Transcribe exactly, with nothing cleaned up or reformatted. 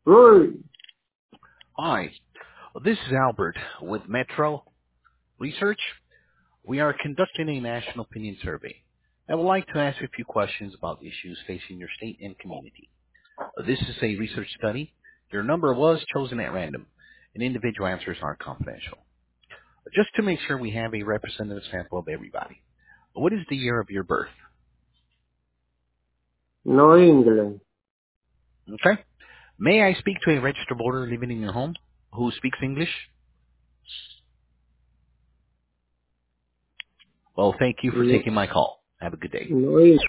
Good. Hi, this is Albert with Metro Research. We are conducting a national opinion survey. I would like to ask you a few questions about issues facing your state and community. Uh, This is a research study. Your number was chosen at random, and individual answers are confidential. Just to make sure we have a representative sample of everybody. What is the year of your birth? No England. Okay. May I speak to a registered voter living in your home who speaks English? Well, thank you for No, taking my call. Have a good day. no English.